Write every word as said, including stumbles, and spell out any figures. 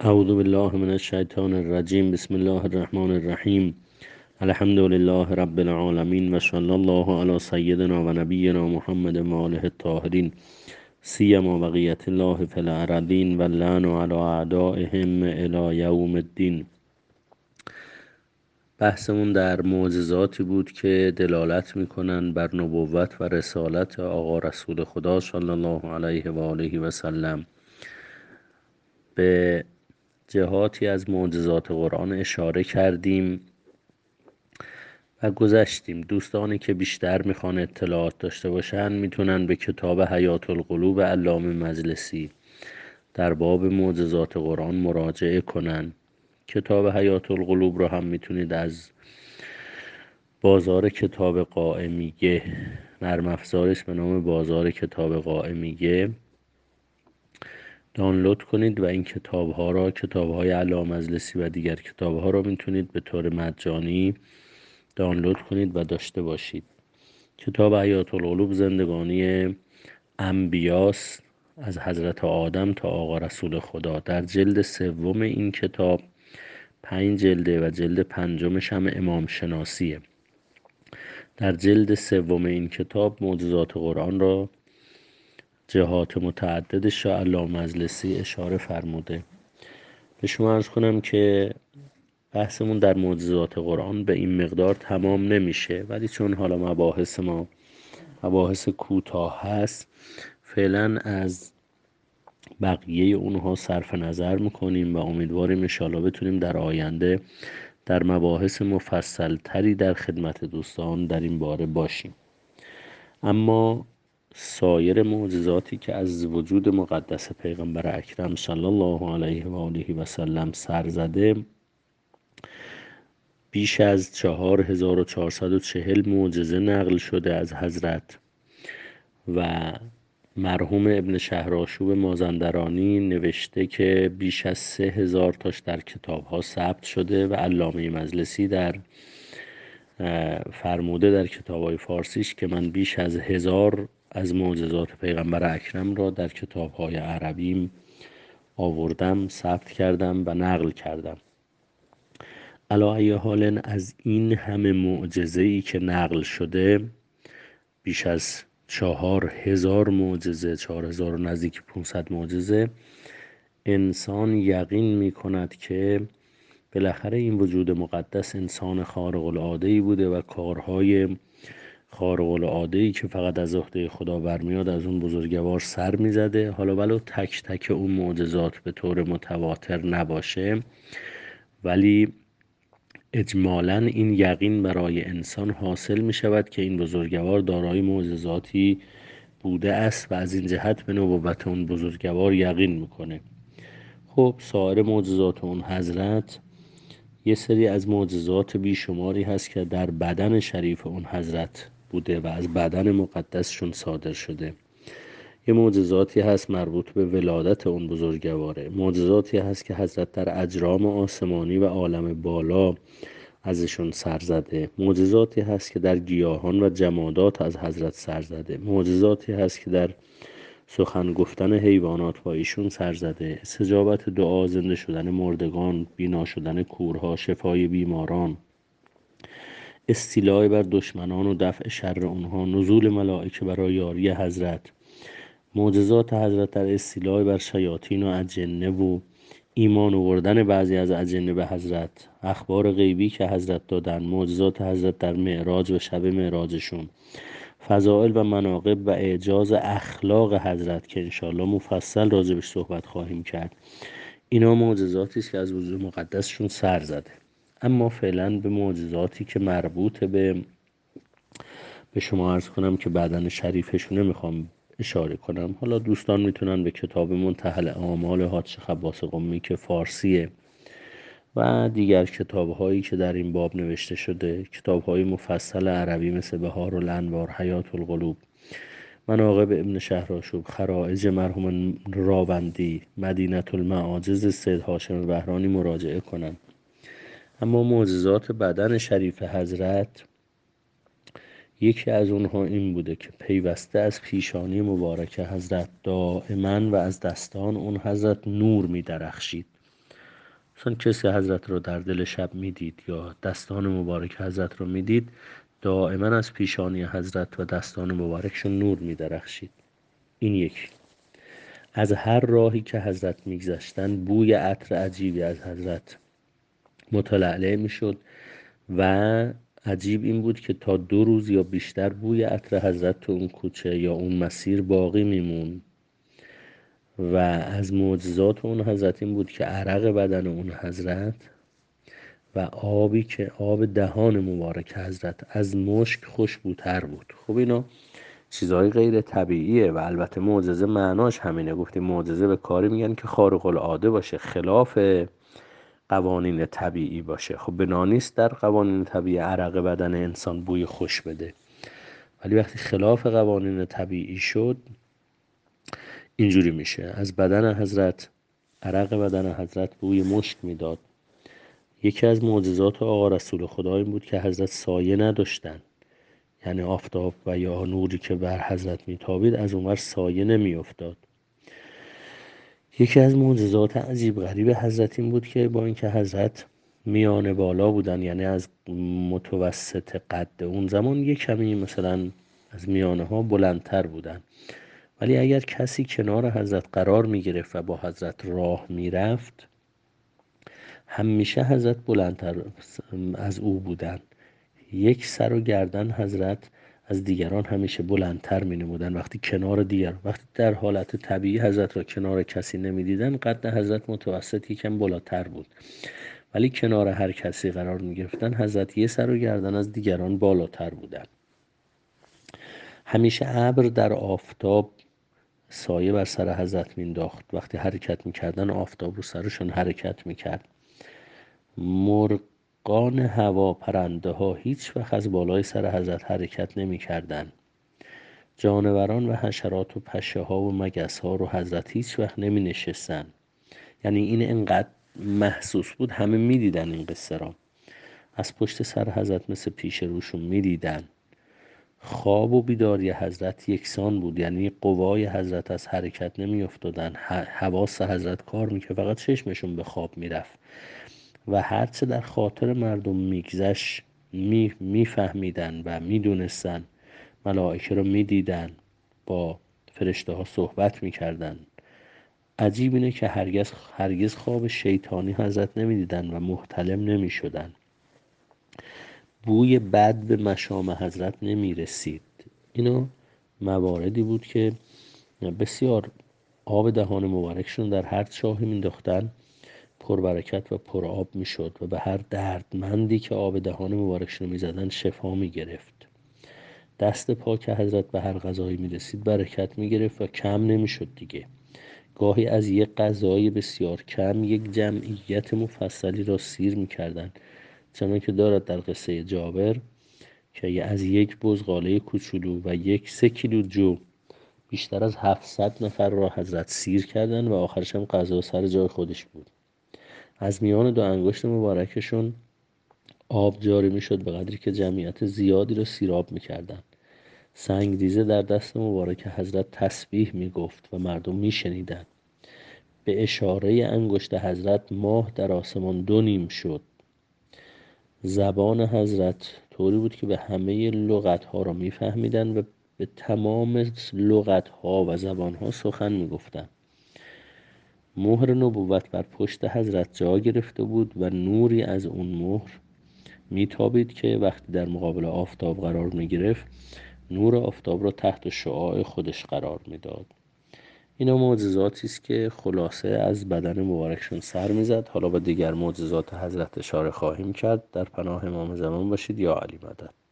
اعوذ بالله من الشیطان الرجیم. بسم الله الرحمن الرحیم. الحمد لله رب العالمین و صلی الله علی سیدنا و نبینا محمد و آله الطاهرین سیما بقیت الله فی الارضین و اللعن علی اعدائهم الی یوم الدین. بحثمون در معجزاتی بود که دلالت میکنن بر نبوت و رسالت آقا رسول خدا صلی الله علیه و آله و سلم. به جهاتی از معجزات قرآن اشاره کردیم و گذشتیم. دوستانی که بیشتر میخوان اطلاعات داشته باشن میتونن به کتاب حیات القلوب علامه مجلسی در باب معجزات قرآن مراجعه کنن. کتاب حیات القلوب رو هم میتونید از بازار کتاب قائمیه، نرم افزارش به نام بازار کتاب قائمیه، دانلود کنید و این کتاب ها را، کتاب های علامه مجلسی و دیگر کتاب ها را میتونید به طور مجانی دانلود کنید و داشته باشید. کتاب حیات القلوب زندگانی انبیاست، از حضرت آدم تا آقا رسول خدا. در جلد سوم این کتاب، پنج جلده و جلد پنجمش هم امام شناسیه. در جلد سوم این کتاب معجزات قرآن را جهات متعددش را علامه مجلسی اشاره فرموده. به شما عرض کنم که بحثمون در معجزات قرآن به این مقدار تمام نمیشه، ولی چون حالا مباحث ما مباحث کوتاه هست، فعلا از بقیه اونها صرف نظر میکنیم و امیدواریم انشاءالله بتونیم در آینده در مباحث مفصل تری در خدمت دوستان در این باره باشیم. اما سایر معجزاتی که از وجود مقدس پیغمبر اکرم صلی الله علیه و آله و سلم سر زده، بیش از چهار هزار و چهارصد و چهل معجزه نقل شده از حضرت و مرحوم ابن شهرآشوب مازندرانی نوشته که بیش از سه هزار تاش در کتاب ها ثبت شده و علامه مجلسی در فرموده در کتاب های فارسیش که من بیش از هزار از معجزات پیغمبر اکرم را در کتاب های عربیم آوردم، ثبت کردم و نقل کردم. علی ای حال از این همه معجزه‌ای که نقل شده، بیش از چهار هزار معجزه، چهار هزار و نزدیک پونصد معجزه، انسان یقین می کند که بالاخره این وجود مقدس انسان خارق العاده‌ای بوده و کارهای خارق العاده‌ای که فقط از عهده خدا برمیاد از اون بزرگوار سر میزده. حالا ولو تک تک اون معجزات به طور متواتر نباشه، ولی اجمالاً این یقین برای انسان حاصل می شود که این بزرگوار دارای معجزاتی بوده است و از این جهت به نبوت اون بزرگوار یقین میکنه. خب سایر معجزات اون حضرت، یه سری از معجزات بیشماری هست که در بدن شریف اون حضرت بوده و از بدن مقدسشون صادر شده. یه معجزاتی هست مربوط به ولادت اون بزرگواره. معجزاتی هست که حضرت در اجرام آسمانی و عالم بالا ازشون سر زده. معجزاتی هست که در گیاهان و جمادات از حضرت سر زده. معجزاتی هست که در سخن گفتن حیوانات با ایشون سر زده. استجابت دعا، زنده شدن مردگان، بینا شدن کورها، شفای بیماران، استیلای بر دشمنان و دفع شر اونها، نزول ملائکه برای یاری حضرت، معجزات حضرت در استیلای بر شیاطین و اجنه و ایمان آوردن بعضی از اجنه به حضرت، اخبار غیبی که حضرت دادن، معجزات حضرت در معراج و شب معراجشون، فضائل و مناقب و اعجاز اخلاق حضرت که انشاءالله مفصل راجبش صحبت خواهیم کرد. اینا معجزاتی است که از وجود مقدسشون سر زده. اما فعلا به معجزاتی که مربوط به به شما عرض کنم که بدن شریفشونه میخوام اشاره کنم. حالا دوستان میتونن به کتاب منتهی الاعمال حاج خباس قمی که فارسیه و دیگر کتاب هایی که در این باب نوشته شده، کتاب های مفصل عربی مثل بهار الانوار، حیات القلوب، مناقب ابن شهرآشوب، خرائج مرحوم راوندی، مدینة المعاجز سید هاشم بهرانی مراجعه کنند. اما معجزات بدن شریف حضرت، یکی از اونها این بوده که پیوسته از پیشانی مبارک حضرت دائما و از دستان اون حضرت نور می درخشید. مثلا کسی حضرت رو در دل شب میدید یا دستان مبارک حضرت رو میدید، دائما از پیشانی حضرت و دستان مبارکشون نور میدرخشید. این یک. از هر راهی که حضرت میگذشتن بوی عطر عجیبی از حضرت متلعلع میشد و عجیب این بود که تا دو روز یا بیشتر بوی عطر حضرت تو اون کوچه یا اون مسیر باقی میمون. و از معجزات اون حضرت این بود که عرق بدن اون حضرت و آبی که آب دهان مبارک حضرت از مشک خوشبوتر بود. خب اینا چیزهای غیر طبیعیه و البته معجزه معناش همینه. گفتیم معجزه به کاری میگن که خارق العاده باشه، خلاف قوانین طبیعی باشه. خب بنا نیست در قوانین طبیعی عرق بدن انسان بوی خوش بده، ولی وقتی خلاف قوانین طبیعی شد اینجوری میشه. از بدن حضرت، عرق بدن حضرت بوی مشک میداد. یکی از معجزات آقا رسول خدا این بود که حضرت سایه نداشتن، یعنی آفتاب و یا نوری که بر حضرت میتابید از اونور سایه نمیافتاد. یکی از معجزات عجیب غریب حضرت این بود که با اینکه حضرت میانه بالا بودن، یعنی از متوسط قد اون زمان یک کمی مثلا از میانه ها بلندتر بودن، ولی اگر کسی کنار حضرت قرار می گرفت و با حضرت راه می رفت همیشه حضرت بلندتر از او بودن. یک سر و گردن حضرت از دیگران همیشه بلندتر می نمودن. وقتی کنار دیگر وقتی در حالت طبیعی حضرت را کنار کسی نمی دیدن، قد حضرت متوسط یکم بالاتر بود، ولی کنار هر کسی قرار می گرفتن حضرت یه سر و گردن از دیگران بالاتر بودن. همیشه ابر در آفتاب سایه بر سر حضرت مینداخت. وقتی حرکت میکردن آفتاب رو سرشون حرکت میکرد. مرغان هوا، پرنده ها هیچ وقت از بالای سر حضرت حرکت نمیکردن. جانوران و حشرات و پشه ها و مگس ها رو حضرت هیچ وقت نمی نشستن. یعنی این انقدر محسوس بود، همه می دیدن این قصه را. از پشت سر حضرت مثل پیش روشون می دیدن. خواب و بیداری حضرت یکسان بود، یعنی قوای حضرت از حرکت نمی افتادن. حواس حضرت کار می که فقط چشمشون به خواب می رفت و هرچه در خاطر مردم میگذشت می فهمیدن و می دونستن. ملائکه رو می دیدن، با فرشته ها صحبت می کردن. عجیب اینه که هرگز, هرگز خواب شیطانی حضرت نمی دیدن و محتلم نمی شدن. بوی بد به مشام حضرت نمی رسید. اینا مواردی بود که بسیار آب دهان مبارکشون در هر چاهی مینداختن پربرکت و پر آب می شد و به هر دردمندی که آب دهان مبارکشون می زدن شفا می گرفت. دست پاک حضرت به هر غذایی می رسید برکت می گرفت و کم نمی شد دیگه. گاهی از یک غذای بسیار کم یک جمعیت مفصلی را سیر می کردن، چنان که دارد در قصه جابر که از یک بزغاله کوچولو و یک سه کیلو جو بیشتر از هفتصد نفر را حضرت سیر کردن و آخرش هم غذا سر جای خودش بود. از میان دو انگشت مبارکشون آب جاری می شد به قدری که جمعیت زیادی را سیراب می کردن. سنگریزه در دست مبارک حضرت تسبیح می گفت و مردم می شنیدن. به اشاره انگشت حضرت ماه در آسمان دو نیم شد. زبان حضرت طوری بود که به همه لغت ها را می فهمیدن و به تمام لغت ها و زبان ها سخن می گفتن. مهر نبوت بر پشت حضرت جا گرفته بود و نوری از اون مهر میتابید که وقتی در مقابل آفتاب قرار می گرفت نور آفتاب را تحت شعاع خودش قرار میداد. اینا معجزاتی است که خلاصه از بدن مبارکشون سر میزد. حالا با دیگر معجزات حضرت اشاره خواهیم کرد. در پناه امام زمان باشید. یا علی مدد.